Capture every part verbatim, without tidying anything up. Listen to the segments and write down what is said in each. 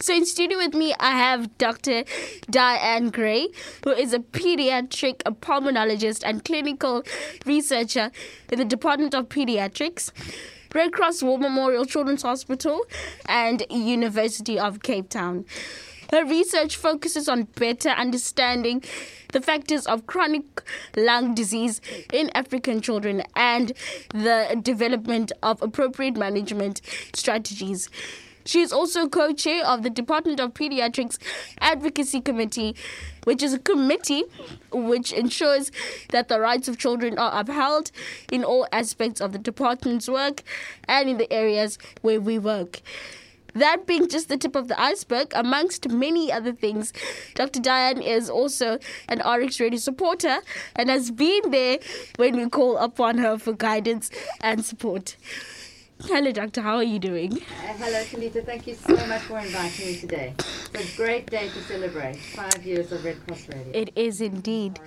So in studio with me, I have Doctor Diane Gray, who is a pediatric pulmonologist and clinical researcher in the Department of Pediatrics, Red Cross War Memorial Children's Hospital, and University of Cape Town. Her research focuses on better understanding the factors of chronic lung disease in African children and the development of appropriate management strategies. She is also co-chair of the Department of Pediatrics Advocacy Committee, which is a committee which ensures that the rights of children are upheld in all aspects of the department's work and in the areas where we work. That being just the tip of the iceberg, amongst many other things, Doctor Diane is also an R X Radio supporter and has been there when we call upon her for guidance and support. Hello, Doctor. How are you doing? Uh, hello, Kalita. Thank you so much for inviting me today. It's a great day to celebrate five years of Red Cross Radio. It is indeed.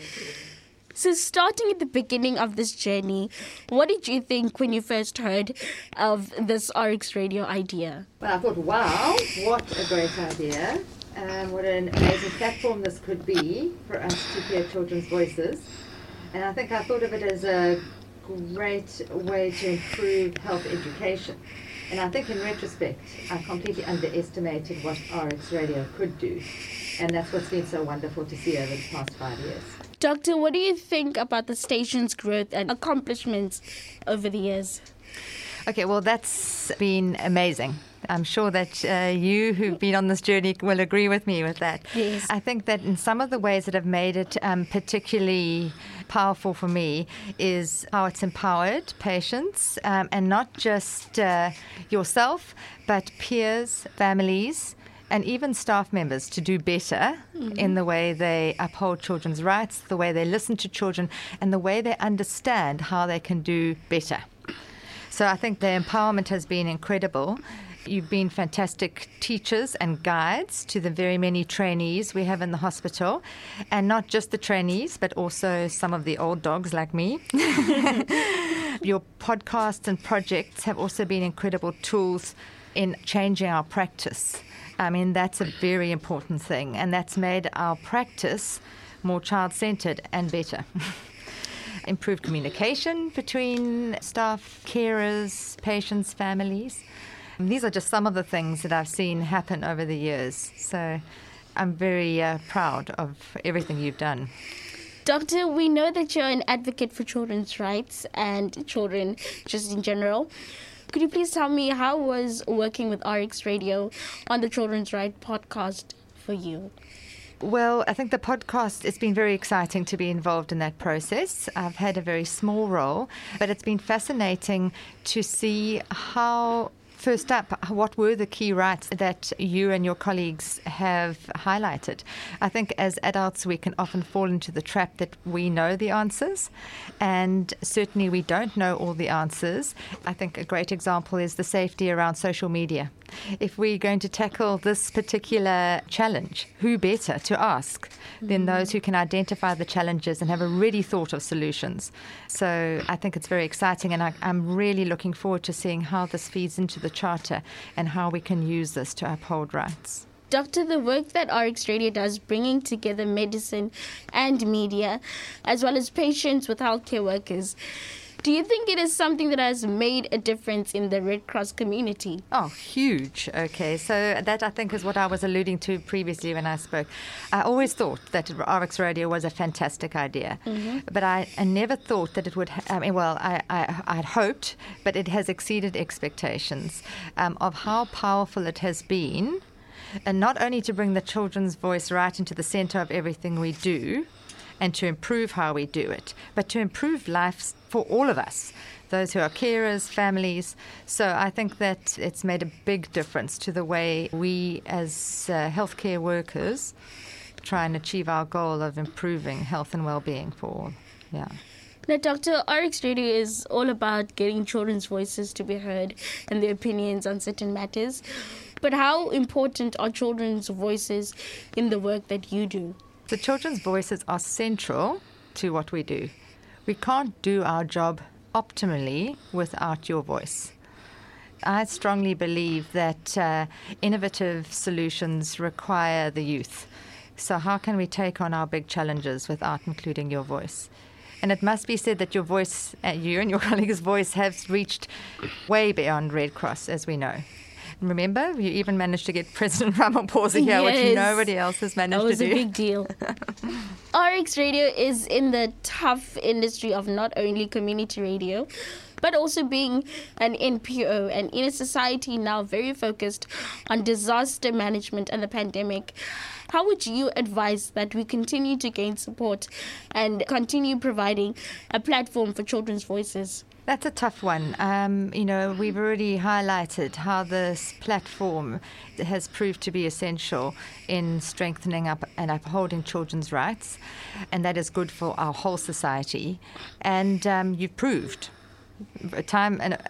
So starting at the beginning of this journey, what did you think when you first heard of this R X Radio idea? Well, I thought, wow, what a great idea. Um, what an amazing platform this could be for us to hear children's voices. And I think I thought of it as a great way to improve health education. And I think in retrospect, I completely underestimated what R X Radio could do. And that's what's been so wonderful to see over the past five years. Doctor, what do you think about the station's growth and accomplishments over the years? Okay, well, that's been amazing. I'm sure that uh, you who've been on this journey will agree with me with that. Yes. I think that in some of the ways that have made it um, particularly powerful for me is how it's empowered patients um, and not just uh, yourself, but peers, families, and even staff members to do better mm-hmm. in the way they uphold children's rights, the way they listen to children, and the way they understand how they can do better. So I think the empowerment has been incredible. You've been fantastic teachers and guides to the very many trainees we have in the hospital, and not just the trainees, but also some of the old dogs like me. Your podcasts and projects have also been incredible tools in changing our practice. I mean, that's a very important thing, and that's made our practice more child-centered and better. Improved communication between staff, carers, patients, families. And these are just some of the things that I've seen happen over the years. So I'm very uh, proud of everything you've done. Doctor, we know that you're an advocate for children's rights and children just in general. Could you please tell me how was working with R X Radio on the Children's Right podcast for you? Well, I think the podcast, it's been very exciting to be involved in that process. I've had a very small role, but it's been fascinating to see how, first up, what were the key rights that you and your colleagues have highlighted? I think as adults, we can often fall into the trap that we know the answers, and certainly we don't know all the answers. I think a great example is the safety around social media. If we're going to tackle this particular challenge, who better to ask than those who can identify the challenges and have a ready thought of solutions? So I think it's very exciting, and I, I'm really looking forward to seeing how this feeds into the Charter and how we can use this to uphold rights. Doctor, the work that R X Radio does, bringing together medicine and media, as well as patients with healthcare workers, do you think it is something that has made a difference in the Red Cross community? Oh, huge. Okay, so that I think is what I was alluding to previously when I spoke. I always thought that R X Radio was a fantastic idea, mm-hmm. but I, I never thought that it would, ha- I mean, well, I, I, I'd hoped, but it has exceeded expectations um, of how powerful it has been, and not only to bring the children's voice right into the center of everything we do, and to improve how we do it, but to improve lives for all of us, those who are carers, families. So I think that it's made a big difference to the way we as uh, healthcare workers try and achieve our goal of improving health and well-being for all. Yeah. Now, Doctor, R X Radio is all about getting children's voices to be heard and their opinions on certain matters. But how important are children's voices in the work that you do? The children's voices are central to what we do. We can't do our job optimally without your voice. I strongly believe that uh, innovative solutions require the youth. So how can we take on our big challenges without including your voice? And it must be said that your voice, uh, you and your colleague's voice, has reached way beyond Red Cross, as we know. Remember, you even managed to get President Ramaphosa here, Yes. which nobody else has managed That was to a do. big deal. R X Radio is in the tough industry of not only community radio, but also being an N P O, and in a society now very focused on disaster management and the pandemic. How would you advise that we continue to gain support and continue providing a platform for children's voices? That's a tough one. Um, you know, we've already highlighted how this platform has proved to be essential in strengthening up and upholding children's rights, and that is good for our whole society. And um, you've proved a time in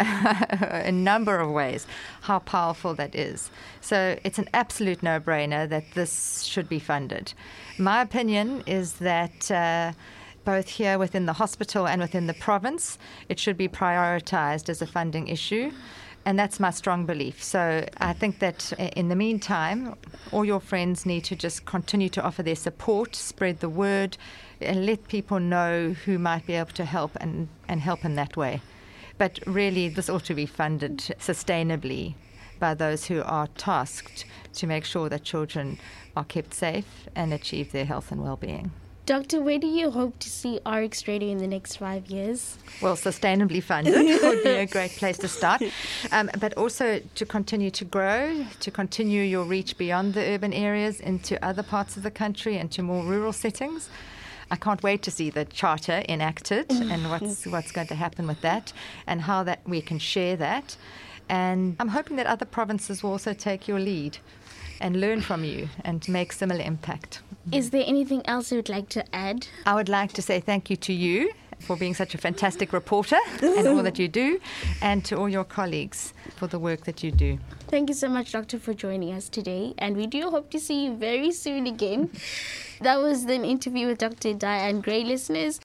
a number of ways how powerful that is. So it's an absolute no-brainer that this should be funded. My opinion is that uh, both here within the hospital and within the province, it should be prioritized as a funding issue. And that's my strong belief. So I think that in the meantime, all your friends need to just continue to offer their support, spread the word, and let people know who might be able to help and, and help in that way. But really, this ought to be funded sustainably by those who are tasked to make sure that children are kept safe and achieve their health and well-being. Doctor, where do you hope to see R X Radio in the next five years? Well, sustainably funded would be a great place to start. Um, but also to continue to grow, to continue your reach beyond the urban areas into other parts of the country and to more rural settings. I can't wait to see the charter enacted and what's what's going to happen with that and how that we can share that. And I'm hoping that other provinces will also take your lead and learn from you and make similar impact. Is there anything else you would like to add? I would like to say thank you to you for being such a fantastic reporter and all that you do, and to all your colleagues for the work that you do. Thank you so much, Doctor, for joining us today, and we do hope to see you very soon again. That was an interview with Doctor Diane Gray, listeners.